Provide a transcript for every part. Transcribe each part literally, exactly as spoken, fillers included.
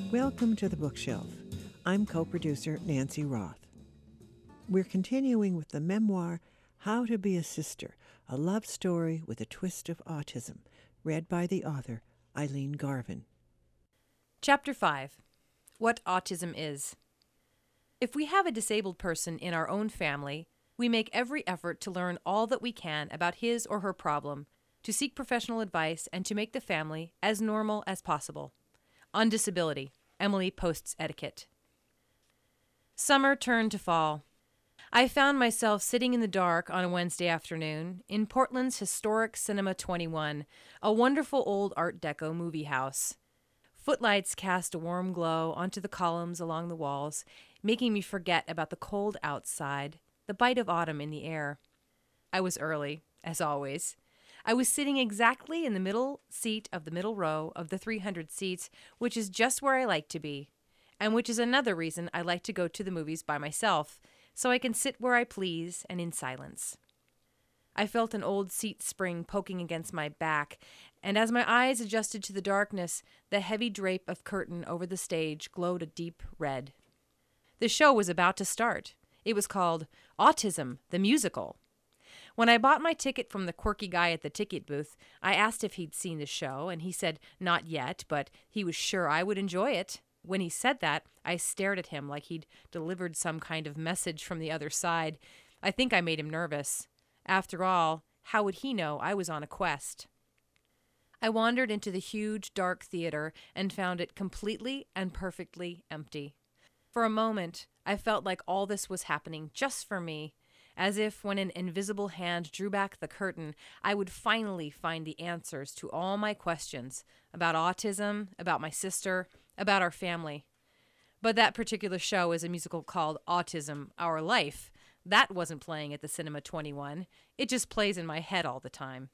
Welcome to The Bookshelf. I'm co-producer Nancy Roth. We're continuing with the memoir, How to Be a Sister, a love story with a twist of autism, read by the author Eileen Garvin. Chapter five. What Autism Is. If we have a disabled person in our own family, we make every effort to learn all that we can about his or her problem, to seek professional advice, and to make the family as normal as possible. On disability, Emily Post's etiquette. Summer turned to fall. I found myself sitting in the dark on a Wednesday afternoon in Portland's historic Cinema twenty-one, a wonderful old Art Deco movie house. Footlights cast a warm glow onto the columns along the walls, making me forget about the cold outside, the bite of autumn in the air. I was early, as always. I was sitting exactly in the middle seat of the middle row of the three hundred seats, which is just where I like to be, and which is another reason I like to go to the movies by myself, so I can sit where I please and in silence. I felt an old seat spring poking against my back, and as my eyes adjusted to the darkness, the heavy drape of curtain over the stage glowed a deep red. The show was about to start. It was called Autism, the Musical. When I bought my ticket from the quirky guy at the ticket booth, I asked if he'd seen the show, and he said not yet, but he was sure I would enjoy it. When he said that, I stared at him like he'd delivered some kind of message from the other side. I think I made him nervous. After all, how would he know I was on a quest? I wandered into the huge, dark theater and found it completely and perfectly empty. For a moment, I felt like all this was happening just for me, as if when an invisible hand drew back the curtain, I would finally find the answers to all my questions about autism, about my sister, about our family. But that particular show is a musical called Autism, Our Life. That wasn't playing at the Cinema twenty-one. It just plays in my head all the time.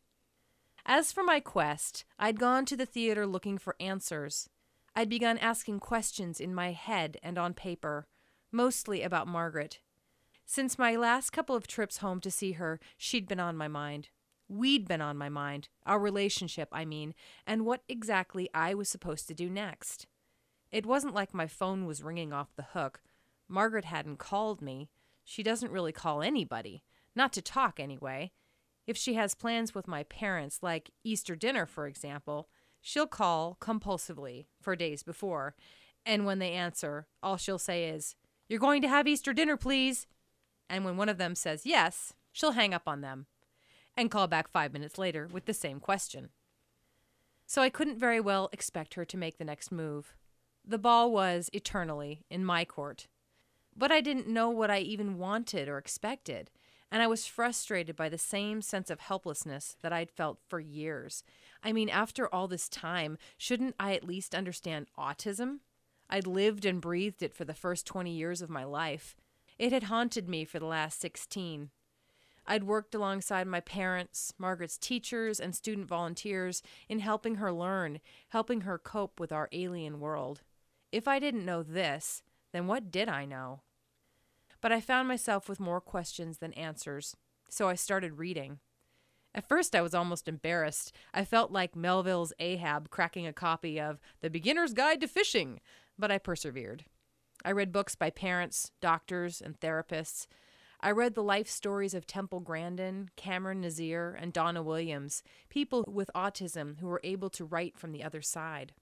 As for my quest, I'd gone to the theater looking for answers. I'd begun asking questions in my head and on paper, mostly about Margaret. Since my last couple of trips home to see her, she'd been on my mind. We'd been on my mind, our relationship, I mean, and what exactly I was supposed to do next. It wasn't like my phone was ringing off the hook. Margaret hadn't called me. She doesn't really call anybody, not to talk anyway. If she has plans with my parents, like Easter dinner, for example, she'll call compulsively for days before, and when they answer, all she'll say is, "You're going to have Easter dinner, please?" And when one of them says yes, she'll hang up on them and call back five minutes later with the same question. So I couldn't very well expect her to make the next move. The ball was eternally in my court. But I didn't know what I even wanted or expected, and I was frustrated by the same sense of helplessness that I'd felt for years. I mean, after all this time, shouldn't I at least understand autism? I'd lived and breathed it for the first twenty years of my life. It had haunted me for the last sixteen. I'd worked alongside my parents, Margaret's teachers, and student volunteers in helping her learn, helping her cope with our alien world. If I didn't know this, then what did I know? But I found myself with more questions than answers, so I started reading. At first I was almost embarrassed. I felt like Melville's Ahab cracking a copy of The Beginner's Guide to Fishing, but I persevered. I read books by parents, doctors, and therapists. I read the life stories of Temple Grandin, Cameron Nazir, and Donna Williams, people with autism who were able to write from the other side.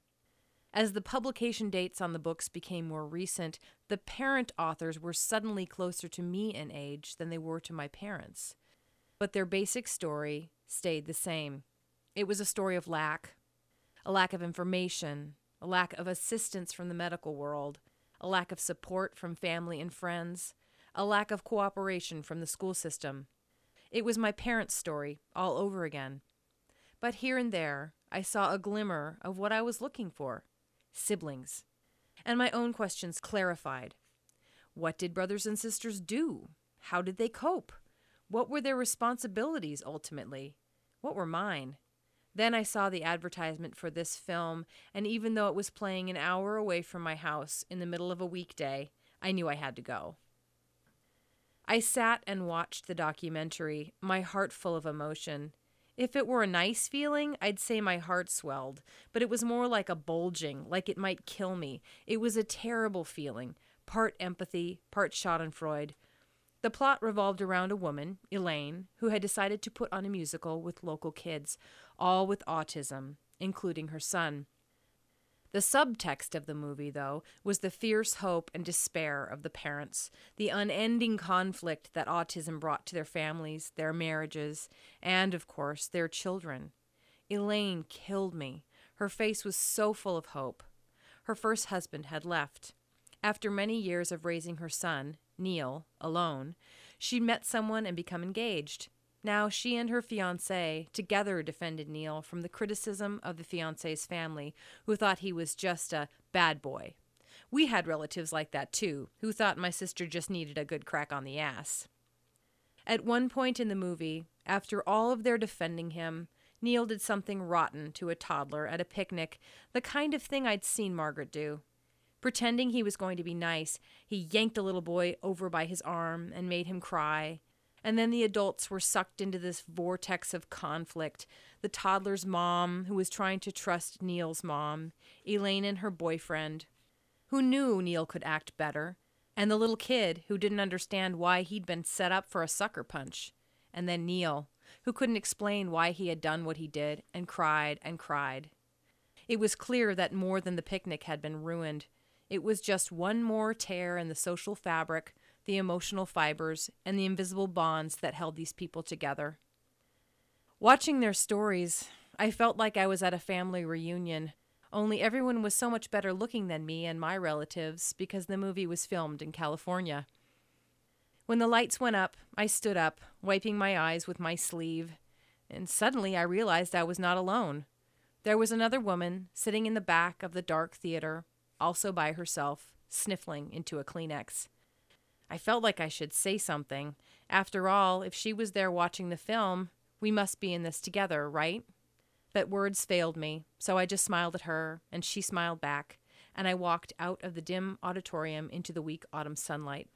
As the publication dates on the books became more recent, the parent authors were suddenly closer to me in age than they were to my parents. But their basic story stayed the same. It was a story of lack, a lack of information, a lack of assistance from the medical world, a lack of support from family and friends, a lack of cooperation from the school system. It was my parents' story all over again. But here and there, I saw a glimmer of what I was looking for. Siblings. And my own questions clarified. What did brothers and sisters do? How did they cope? What were their responsibilities ultimately? What were mine? Then I saw the advertisement for this film, and even though it was playing an hour away from my house in the middle of a weekday, I knew I had to go. I sat and watched the documentary, my heart full of emotion. If it were a nice feeling, I'd say my heart swelled, but it was more like a bulging, like it might kill me. It was a terrible feeling, part empathy, part schadenfreude. The plot revolved around a woman, Elaine, who had decided to put on a musical with local kids, all with autism, including her son. The subtext of the movie, though, was the fierce hope and despair of the parents, the unending conflict that autism brought to their families, their marriages, and, of course, their children. Elaine killed me. Her face was so full of hope. Her first husband had left. After many years of raising her son, Neil, alone, she met someone and become engaged. Now she and her fiancé together defended Neil from the criticism of the fiancé's family, who thought he was just a bad boy. We had relatives like that too, who thought my sister just needed a good crack on the ass. At one point in the movie, after all of their defending him, Neil did something rotten to a toddler at a picnic, the kind of thing I'd seen Margaret do. Pretending he was going to be nice, he yanked a little boy over by his arm and made him cry. And then the adults were sucked into this vortex of conflict. The toddler's mom, who was trying to trust Neil's mom, Elaine and her boyfriend, who knew Neil could act better, and the little kid who didn't understand why he'd been set up for a sucker punch. And then Neil, who couldn't explain why he had done what he did, and cried and cried. It was clear that more than the picnic had been ruined. It was just one more tear in the social fabric, the emotional fibers, and the invisible bonds that held these people together. Watching their stories, I felt like I was at a family reunion, only everyone was so much better looking than me and my relatives because the movie was filmed in California. When the lights went up, I stood up, wiping my eyes with my sleeve, and suddenly I realized I was not alone. There was another woman sitting in the back of the dark theater, also by herself, sniffling into a Kleenex. I felt like I should say something. After all, if she was there watching the film, we must be in this together, right? But words failed me, so I just smiled at her, and she smiled back, and I walked out of the dim auditorium into the weak autumn sunlight.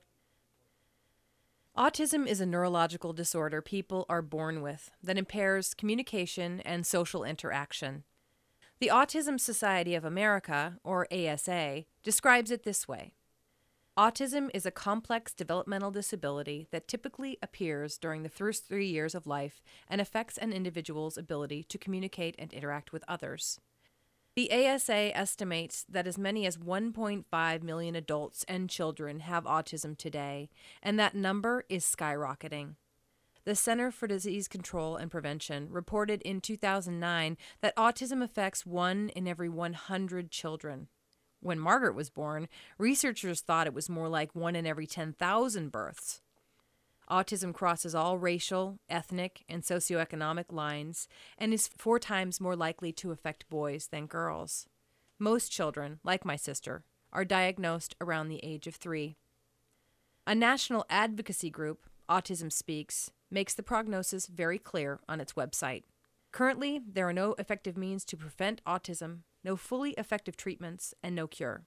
Autism is a neurological disorder people are born with that impairs communication and social interaction. The Autism Society of America, or A S A, describes it this way. Autism is a complex developmental disability that typically appears during the first three years of life and affects an individual's ability to communicate and interact with others. The A S A estimates that as many as one point five million adults and children have autism today, and that number is skyrocketing. The Center for Disease Control and Prevention reported in two thousand nine that autism affects one in every one hundred children. When Margaret was born, researchers thought it was more like one in every ten thousand births. Autism crosses all racial, ethnic, and socioeconomic lines and is four times more likely to affect boys than girls. Most children, like my sister, are diagnosed around the age of three. A national advocacy group, Autism Speaks, makes the prognosis very clear on its website. Currently, there are no effective means to prevent autism, no fully effective treatments, and no cure.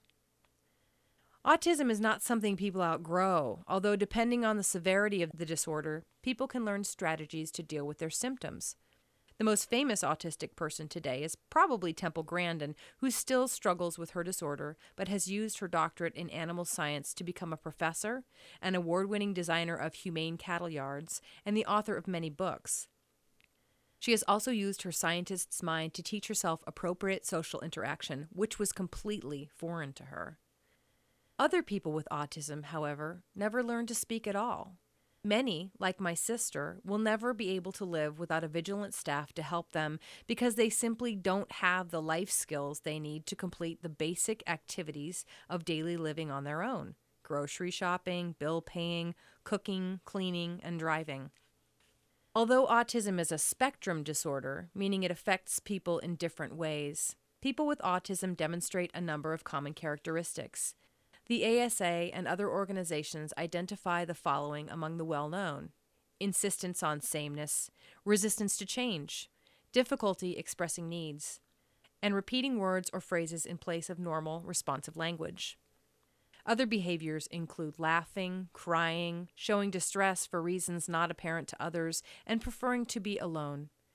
Autism is not something people outgrow, although depending on the severity of the disorder, people can learn strategies to deal with their symptoms. The most famous autistic person today is probably Temple Grandin, who still struggles with her disorder, but has used her doctorate in animal science to become a professor, an award-winning designer of humane cattle yards, and the author of many books. She has also used her scientist's mind to teach herself appropriate social interaction, which was completely foreign to her. Other people with autism, however, never learn to speak at all. Many, like my sister, will never be able to live without a vigilant staff to help them because they simply don't have the life skills they need to complete the basic activities of daily living on their own: grocery shopping, bill paying, cooking, cleaning, and driving. Although autism is a spectrum disorder, meaning it affects people in different ways, people with autism demonstrate a number of common characteristics. The A S A and other organizations identify the following among the well-known: insistence on sameness, resistance to change, difficulty expressing needs, and repeating words or phrases in place of normal, responsive language. Other behaviors include laughing, crying, showing distress for reasons not apparent to others, and preferring to be alone.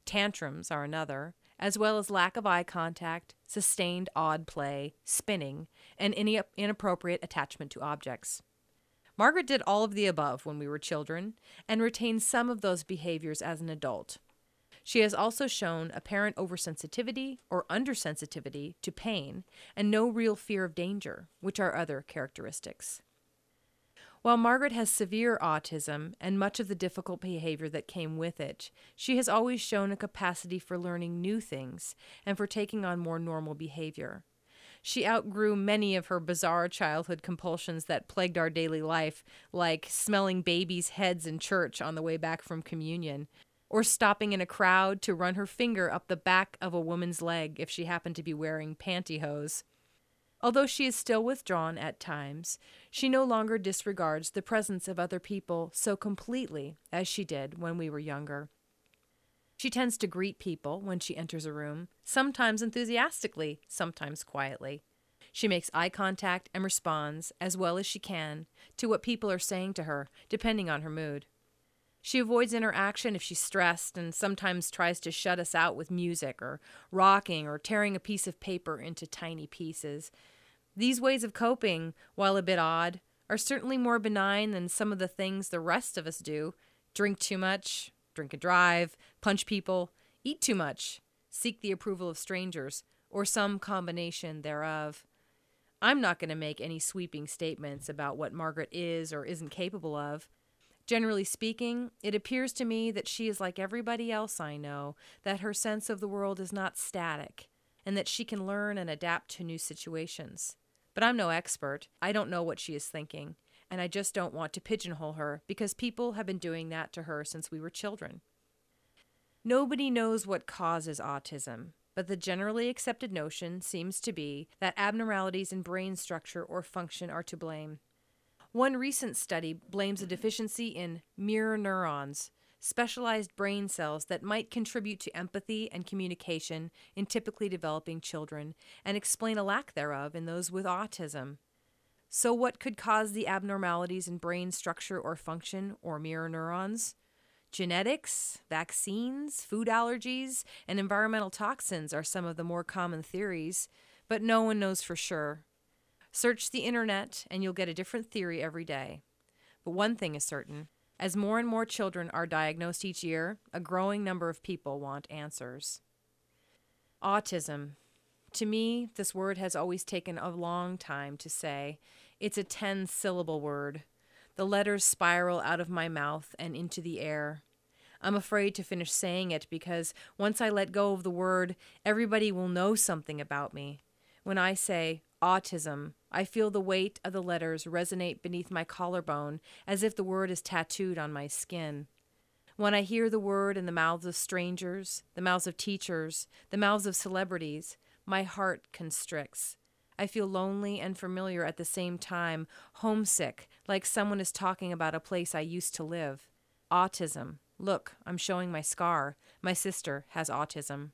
Tantrums are another, as well as lack of eye contact, sustained odd play, spinning, and any inappropriate attachment to objects. Margaret did all of the above when we were children and retained some of those behaviors as an adult. She has also shown apparent oversensitivity or undersensitivity to pain and no real fear of danger, which are other characteristics. While Margaret has severe autism and much of the difficult behavior that came with it, she has always shown a capacity for learning new things and for taking on more normal behavior. She outgrew many of her bizarre childhood compulsions that plagued our daily life, like smelling babies' heads in church on the way back from communion, or stopping in a crowd to run her finger up the back of a woman's leg if she happened to be wearing pantyhose. Although she is still withdrawn at times, she no longer disregards the presence of other people so completely as she did when we were younger. She tends to greet people when she enters a room, sometimes enthusiastically, sometimes quietly. She makes eye contact and responds, as well as she can, to what people are saying to her, depending on her mood. She avoids interaction if she's stressed and sometimes tries to shut us out with music or rocking or tearing a piece of paper into tiny pieces. These ways of coping, while a bit odd, are certainly more benign than some of the things the rest of us do. Drink too much, drink and drive, punch people, eat too much, seek the approval of strangers, or some combination thereof. I'm not going to make any sweeping statements about what Margaret is or isn't capable of. Generally speaking, it appears to me that she is like everybody else I know, that her sense of the world is not static, and that she can learn and adapt to new situations. But I'm no expert. I don't know what she is thinking, and I just don't want to pigeonhole her because people have been doing that to her since we were children. Nobody knows what causes autism, but the generally accepted notion seems to be that abnormalities in brain structure or function are to blame. One recent study blames a deficiency in mirror neurons, specialized brain cells that might contribute to empathy and communication in typically developing children and explain a lack thereof in those with autism. So what could cause the abnormalities in brain structure or function or mirror neurons? Genetics, vaccines, food allergies, and environmental toxins are some of the more common theories, but no one knows for sure. Search the internet and you'll get a different theory every day. But one thing is certain. As more and more children are diagnosed each year, a growing number of people want answers. Autism. To me, this word has always taken a long time to say. It's a ten-syllable word. The letters spiral out of my mouth and into the air. I'm afraid to finish saying it because once I let go of the word, everybody will know something about me. When I say autism, I feel the weight of the letters resonate beneath my collarbone as if the word is tattooed on my skin. When I hear the word in the mouths of strangers, the mouths of teachers, the mouths of celebrities, my heart constricts. I feel lonely and familiar at the same time, homesick, like someone is talking about a place I used to live. Autism. Look, I'm showing my scar. My sister has autism.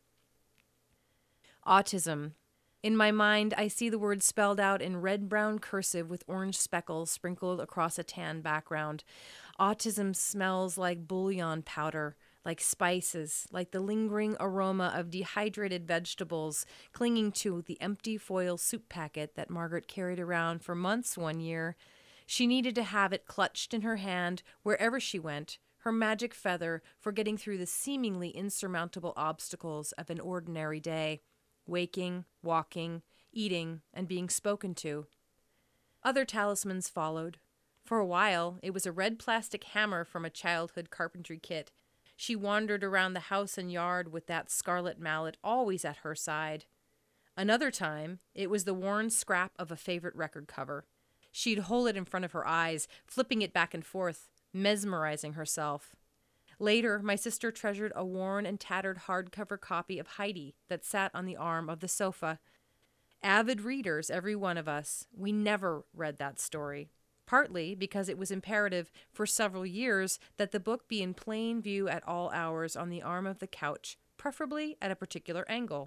Autism. In my mind, I see the word spelled out in red-brown cursive with orange speckles sprinkled across a tan background. Autism smells like bouillon powder, like spices, like the lingering aroma of dehydrated vegetables clinging to the empty foil soup packet that Margaret carried around for months one year. She needed to have it clutched in her hand wherever she went, her magic feather for getting through the seemingly insurmountable obstacles of an ordinary day. Waking, walking, eating, and being spoken to. Other talismans followed. For a while, it was a red plastic hammer from a childhood carpentry kit. She wandered around the house and yard with that scarlet mallet always at her side. Another time, it was the worn scrap of a favorite record cover. She'd hold it in front of her eyes, flipping it back and forth, mesmerizing herself. Later, my sister treasured a worn and tattered hardcover copy of Heidi that sat on the arm of the sofa. Avid readers, every one of us, we never read that story, partly because it was imperative for several years that the book be in plain view at all hours on the arm of the couch, preferably at a particular angle.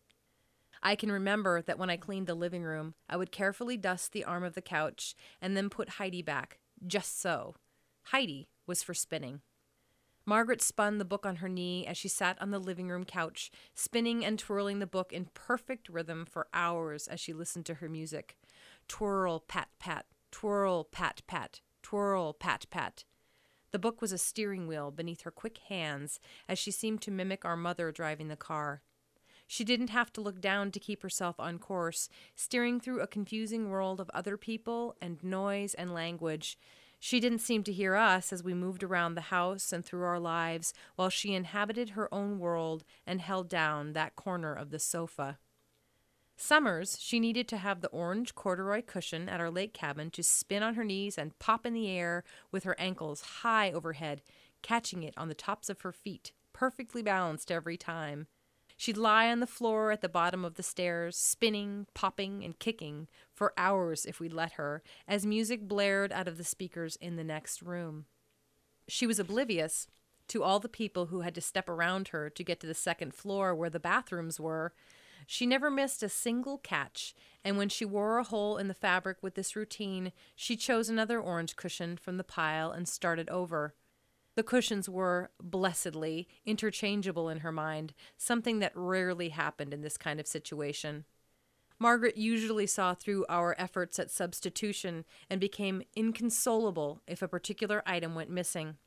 I can remember that when I cleaned the living room, I would carefully dust the arm of the couch and then put Heidi back, just so. Heidi was for spinning. Margaret spun the book on her knee as she sat on the living room couch, spinning and twirling the book in perfect rhythm for hours as she listened to her music. Twirl, pat, pat, twirl, pat, pat, twirl, pat, pat. The book was a steering wheel beneath her quick hands as she seemed to mimic our mother driving the car. She didn't have to look down to keep herself on course, steering through a confusing world of other people and noise and language. She didn't seem to hear us as we moved around the house and through our lives while she inhabited her own world and held down that corner of the sofa. Summers, she needed to have the orange corduroy cushion at our lake cabin to spin on her knees and pop in the air with her ankles high overhead, catching it on the tops of her feet, perfectly balanced every time. She'd lie on the floor at the bottom of the stairs, spinning, popping, and kicking for hours if we'd let her, as music blared out of the speakers in the next room. She was oblivious to all the people who had to step around her to get to the second floor where the bathrooms were. She never missed a single catch, and when she wore a hole in the fabric with this routine, she chose another orange cushion from the pile and started over. The cushions were, blessedly, interchangeable in her mind, something that rarely happened in this kind of situation. Margaret usually saw through our efforts at substitution and became inconsolable if a particular item went missing.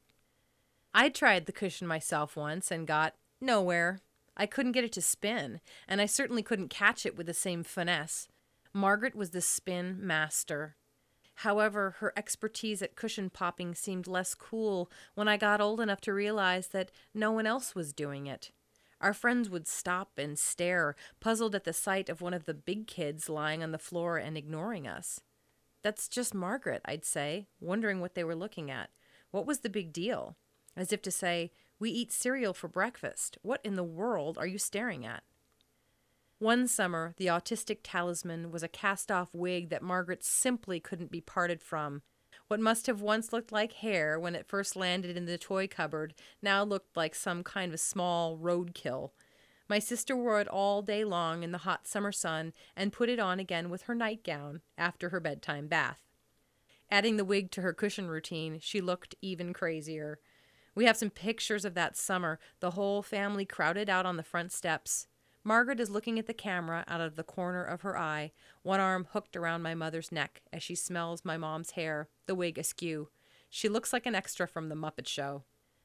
I tried the cushion myself once and got nowhere. I couldn't get it to spin, and I certainly couldn't catch it with the same finesse. Margaret was the spin master. However, her expertise at cushion popping seemed less cool when I got old enough to realize that no one else was doing it. Our friends would stop and stare, puzzled at the sight of one of the big kids lying on the floor and ignoring us. "That's just Margaret," I'd say, wondering what they were looking at. What was the big deal? As if to say, "We eat cereal for breakfast. What in the world are you staring at?" One summer, the autistic talisman was a cast-off wig that Margaret simply couldn't be parted from. What must have once looked like hair when it first landed in the toy cupboard now looked like some kind of small roadkill. My sister wore it all day long in the hot summer sun and put it on again with her nightgown after her bedtime bath. Adding the wig to her cushion routine, she looked even crazier. We have some pictures of that summer, the whole family crowded out on the front steps. Margaret is looking at the camera out of the corner of her eye, one arm hooked around my mother's neck as she smells my mom's hair, the wig askew. She looks like an extra from The Muppet Show.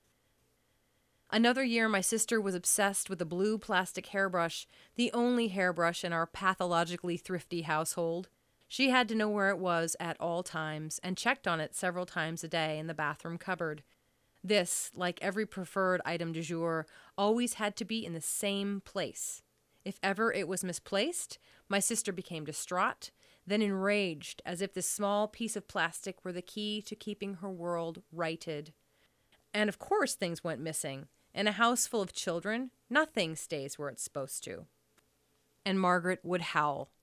Another year, my sister was obsessed with a blue plastic hairbrush, the only hairbrush in our pathologically thrifty household. She had to know where it was at all times and checked on it several times a day in the bathroom cupboard. This, like every preferred item du jour, always had to be in the same place. If ever it was misplaced, my sister became distraught, then enraged, as if this small piece of plastic were the key to keeping her world righted. And of course things went missing. In a house full of children, nothing stays where it's supposed to. And Margaret would howl.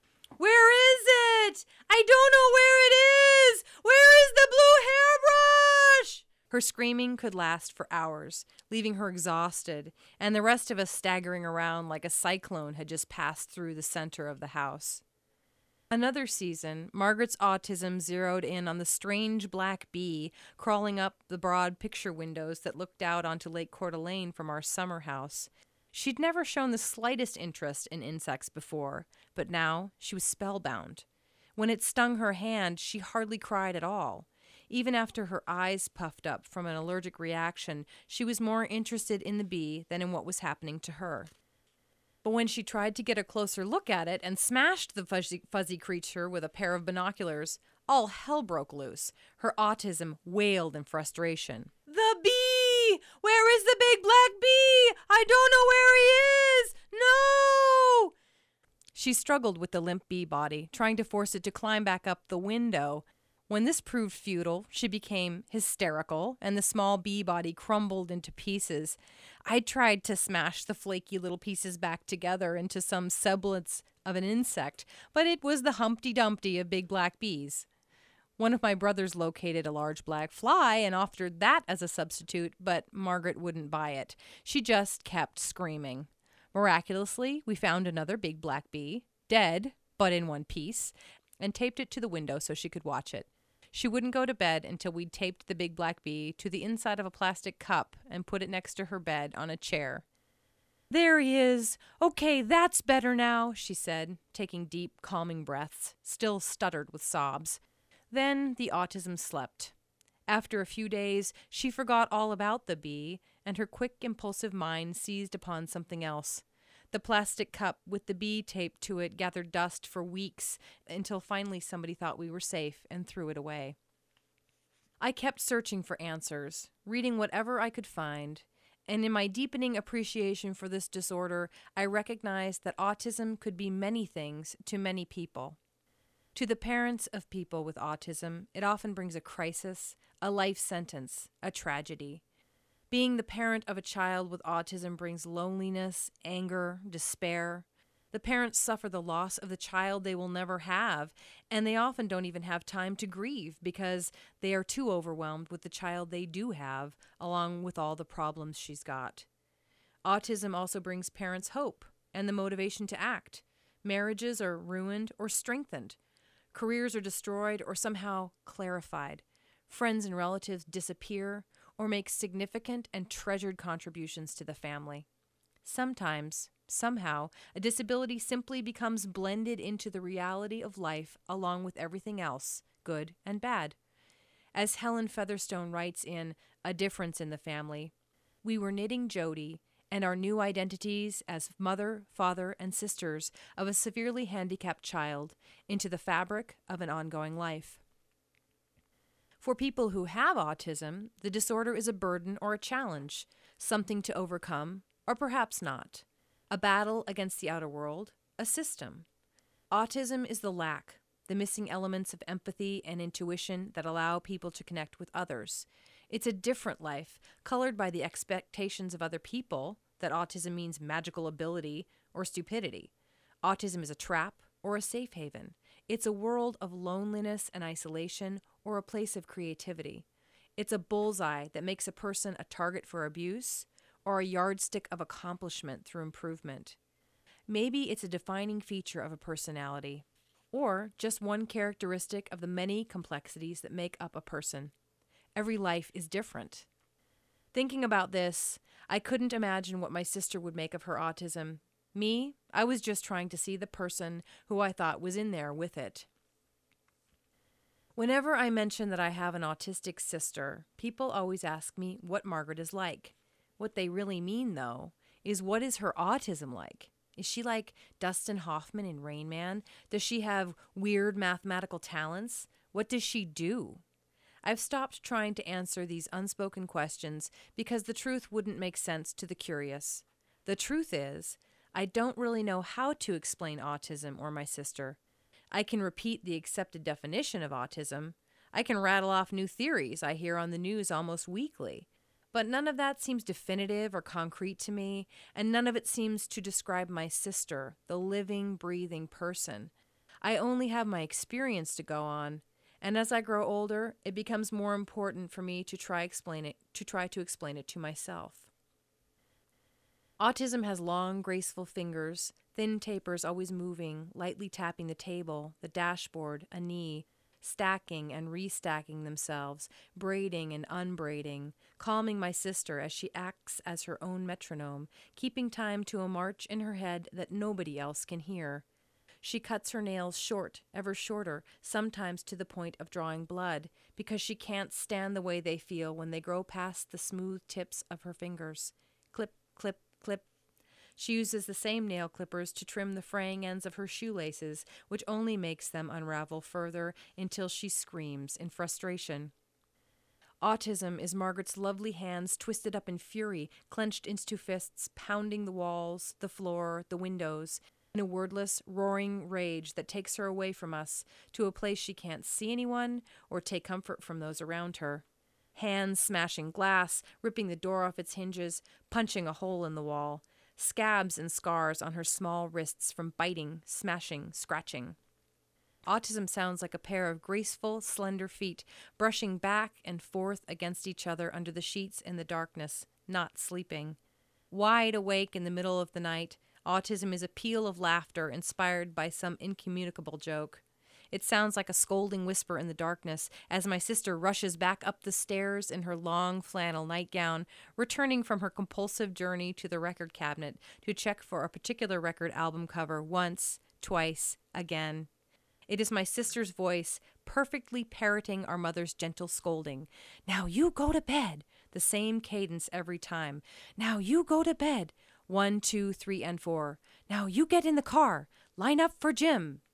"Where is it? I don't know where it is! Where is the blue hairbrush?" Her screaming could last for hours, leaving her exhausted, and the rest of us staggering around like a cyclone had just passed through the center of the house. Another season, Margaret's autism zeroed in on the strange black bee crawling up the broad picture windows that looked out onto Lake Coeur d'Alene from our summer house. She'd never shown the slightest interest in insects before, but now she was spellbound. When it stung her hand, she hardly cried at all. Even after her eyes puffed up from an allergic reaction, she was more interested in the bee than in what was happening to her. But when she tried to get a closer look at it and smashed the fuzzy, fuzzy creature with a pair of binoculars, all hell broke loose. Her autism wailed in frustration. "The bee! Where is the big black bee? I don't know where he is! No!" She struggled with the limp bee body, trying to force it to climb back up the window. When this proved futile, she became hysterical, and the small bee body crumbled into pieces. I tried to smash the flaky little pieces back together into some semblance of an insect, but it was the Humpty Dumpty of big black bees. One of my brothers located a large black fly and offered that as a substitute, but Margaret wouldn't buy it. She just kept screaming. Miraculously, we found another big black bee, dead, but in one piece, and taped it to the window so she could watch it. She wouldn't go to bed until we'd taped the big black bee to the inside of a plastic cup and put it next to her bed on a chair. "There he is. Okay, that's better now," she said, taking deep, calming breaths, still stuttered with sobs. Then the autism slept. After a few days, she forgot all about the bee, and her quick, impulsive mind seized upon something else. The plastic cup with the bee taped to it gathered dust for weeks until finally somebody thought we were safe and threw it away. I kept searching for answers, reading whatever I could find, and in my deepening appreciation for this disorder, I recognized that autism could be many things to many people. To the parents of people with autism, it often brings a crisis, a life sentence, a tragedy. Being the parent of a child with autism brings loneliness, anger, despair. The parents suffer the loss of the child they will never have, and they often don't even have time to grieve because they are too overwhelmed with the child they do have, along with all the problems she's got. Autism also brings parents hope and the motivation to act. Marriages are ruined or strengthened. Careers are destroyed or somehow clarified. Friends and relatives disappear or make significant and treasured contributions to the family. Sometimes, somehow, a disability simply becomes blended into the reality of life along with everything else, good and bad. As Helen Featherstone writes in A Difference in the Family, "We were knitting Jody and our new identities as mother, father, and sisters of a severely handicapped child into the fabric of an ongoing life." For people who have autism, the disorder is a burden or a challenge, something to overcome, or perhaps not. A battle against the outer world, a system. Autism is the lack, the missing elements of empathy and intuition that allow people to connect with others. It's a different life, colored by the expectations of other people that autism means magical ability or stupidity. Autism is a trap or a safe haven. It's a world of loneliness and isolation or a place of creativity. It's a bullseye that makes a person a target for abuse or a yardstick of accomplishment through improvement. Maybe it's a defining feature of a personality, or just one characteristic of the many complexities that make up a person. Every life is different. Thinking about this, I couldn't imagine what my sister would make of her autism. Me, I was just trying to see the person who I thought was in there with it. Whenever I mention that I have an autistic sister, people always ask me what Margaret is like. What they really mean, though, is what is her autism like? Is she like Dustin Hoffman in Rain Man? Does she have weird mathematical talents? What does she do? I've stopped trying to answer these unspoken questions because the truth wouldn't make sense to the curious. The truth is, I don't really know how to explain autism or my sister. I can repeat the accepted definition of autism. I can rattle off new theories I hear on the news almost weekly. But none of that seems definitive or concrete to me, and none of it seems to describe my sister, the living, breathing person. I only have my experience to go on, and as I grow older, it becomes more important for me to try explain it, to try to explain it to myself. Autism has long, graceful fingers, thin tapers always moving, lightly tapping the table, the dashboard, a knee, stacking and restacking themselves, braiding and unbraiding, calming my sister as she acts as her own metronome, keeping time to a march in her head that nobody else can hear. She cuts her nails short, ever shorter, sometimes to the point of drawing blood, because she can't stand the way they feel when they grow past the smooth tips of her fingers. Clip, clip, clip. She uses the same nail clippers to trim the fraying ends of her shoelaces, which only makes them unravel further until she screams in frustration. Autism is Margaret's lovely hands twisted up in fury, clenched into fists, pounding the walls, the floor, the windows, in a wordless, roaring rage that takes her away from us to a place she can't see anyone or take comfort from those around her. Hands smashing glass, ripping the door off its hinges, punching a hole in the wall. Scabs and scars on her small wrists from biting, smashing, scratching. Autism sounds like a pair of graceful, slender feet brushing back and forth against each other under the sheets in the darkness, not sleeping. Wide awake in the middle of the night, autism is a peal of laughter inspired by some incommunicable joke. It sounds like a scolding whisper in the darkness as my sister rushes back up the stairs in her long flannel nightgown, returning from her compulsive journey to the record cabinet to check for a particular record album cover once, twice, again. It is my sister's voice, perfectly parroting our mother's gentle scolding. "Now you go to bed." The same cadence every time. "Now you go to bed." One, two, three, and four. "Now you get in the car. Line up for gym."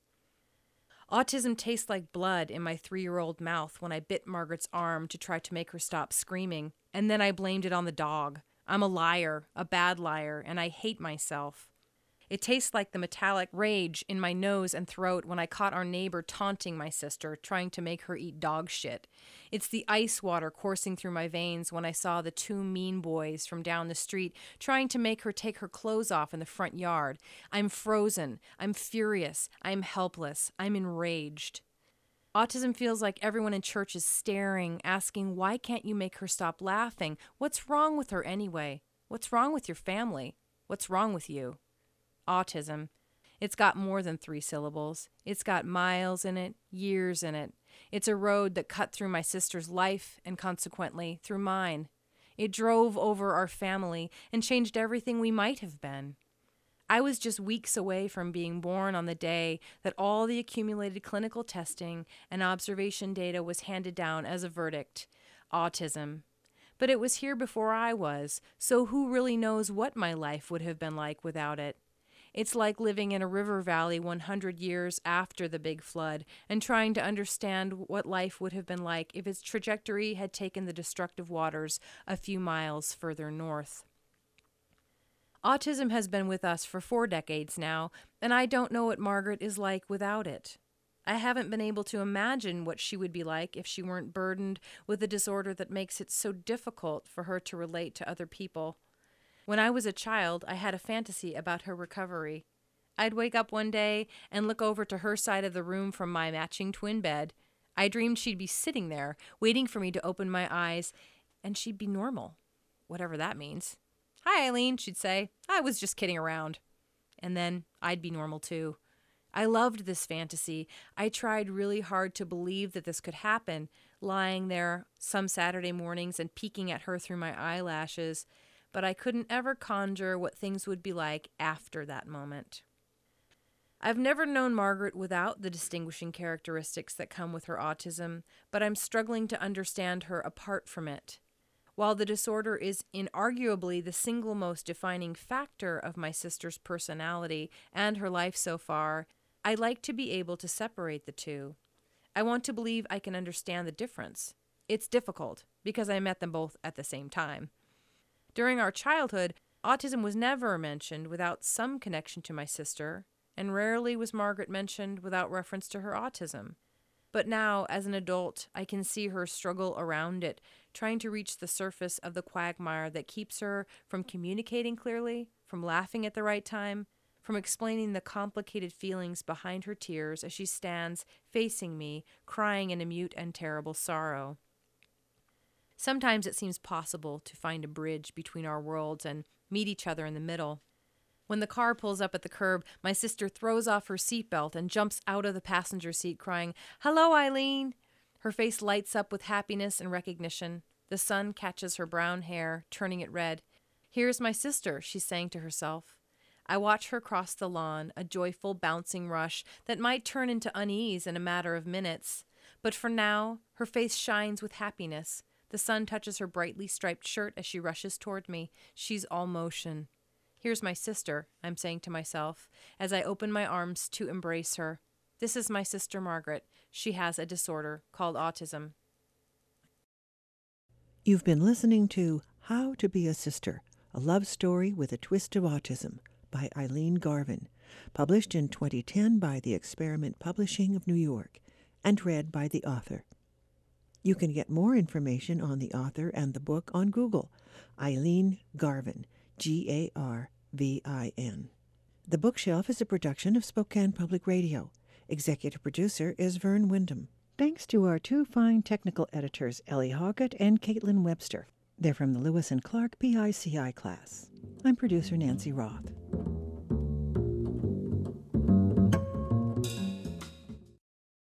Autism tastes like blood in my three-year-old mouth when I bit Margaret's arm to try to make her stop screaming, and then I blamed it on the dog. I'm a liar, a bad liar, and I hate myself. It tastes like the metallic rage in my nose and throat when I caught our neighbor taunting my sister, trying to make her eat dog shit. It's the ice water coursing through my veins when I saw the two mean boys from down the street trying to make her take her clothes off in the front yard. I'm frozen. I'm furious. I'm helpless. I'm enraged. Autism feels like everyone in church is staring, asking, why can't you make her stop laughing? What's wrong with her anyway? What's wrong with your family? What's wrong with you? Autism. It's got more than three syllables. It's got miles in it, years in it. It's a road that cut through my sister's life and consequently through mine. It drove over our family and changed everything we might have been. I was just weeks away from being born on the day that all the accumulated clinical testing and observation data was handed down as a verdict: autism. But it was here before I was, so who really knows what my life would have been like without it? It's like living in a river valley one hundred years after the big flood and trying to understand what life would have been like if its trajectory had taken the destructive waters a few miles further north. Autism has been with us for four decades now, and I don't know what Margaret is like without it. I haven't been able to imagine what she would be like if she weren't burdened with a disorder that makes it so difficult for her to relate to other people. When I was a child, I had a fantasy about her recovery. I'd wake up one day and look over to her side of the room from my matching twin bed. I dreamed she'd be sitting there, waiting for me to open my eyes, and she'd be normal, whatever that means. "Hi, Eileen," she'd say. "I was just kidding around." And then I'd be normal too. I loved this fantasy. I tried really hard to believe that this could happen, lying there some Saturday mornings and peeking at her through my eyelashes. But I couldn't ever conjure what things would be like after that moment. I've never known Margaret without the distinguishing characteristics that come with her autism, but I'm struggling to understand her apart from it. While the disorder is inarguably the single most defining factor of my sister's personality and her life so far, I like to be able to separate the two. I want to believe I can understand the difference. It's difficult, because I met them both at the same time. During our childhood, autism was never mentioned without some connection to my sister, and rarely was Margaret mentioned without reference to her autism. But now, as an adult, I can see her struggle around it, trying to reach the surface of the quagmire that keeps her from communicating clearly, from laughing at the right time, from explaining the complicated feelings behind her tears as she stands facing me, crying in a mute and terrible sorrow. Sometimes it seems possible to find a bridge between our worlds and meet each other in the middle. When the car pulls up at the curb, my sister throws off her seatbelt and jumps out of the passenger seat crying, "Hello, Eileen!" Her face lights up with happiness and recognition. The sun catches her brown hair, turning it red. "Here's my sister," she's saying to herself. I watch her cross the lawn, a joyful, bouncing rush that might turn into unease in a matter of minutes. But for now, her face shines with happiness. The sun touches her brightly striped shirt as she rushes toward me. She's all motion. "Here's my sister," I'm saying to myself, as I open my arms to embrace her. This is my sister Margaret. She has a disorder called autism. You've been listening to How to Be a Sister, a love story with a twist of autism by Eileen Garvin, published in twenty ten by the Experiment Publishing of New York, and read by the author. You can get more information on the author and the book on Google, Eileen Garvin, G A R V I N. The Bookshelf is a production of Spokane Public Radio. Executive producer is Vern Wyndham. Thanks to our two fine technical editors, Ellie Hoggett and Caitlin Webster. They're from the Lewis and Clark P I C I class. I'm producer Nancy Roth.